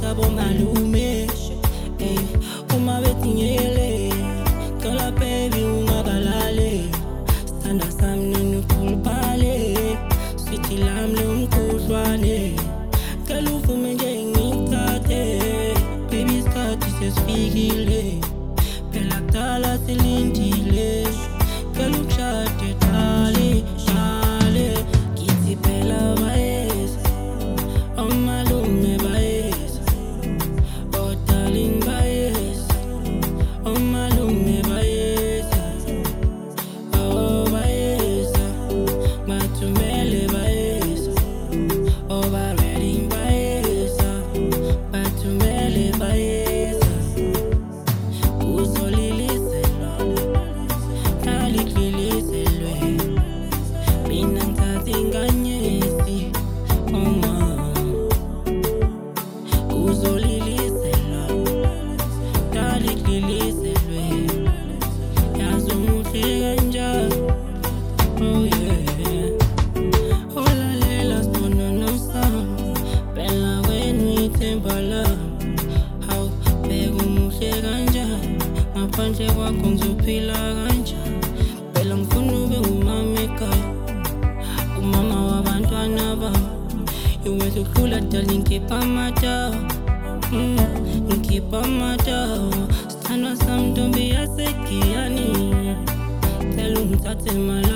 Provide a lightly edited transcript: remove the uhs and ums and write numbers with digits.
sabo malume. Hey, uma betinyele, tola baby ungabalale. Standa samne nukulpale, switi lamle umkushwane. Kalufume nje ngikate, baby skati sesfikile. Pela tala silindile, kaluchate tali, tali. Kiti pela baes, oh malume baes, oh darling baes, oh malume baes, oh baes, matumele baes, oh bareling baes, matumele baes. Mapanje wako ngizopila kanjani, phela ngifuna ube umameka, umama wabantwana bami. Iwethu udlula darling, ngikhipha amatawa, ngikhipha amatawa. Sithandwa sami ntombi yaseGiyani, cela ungithathe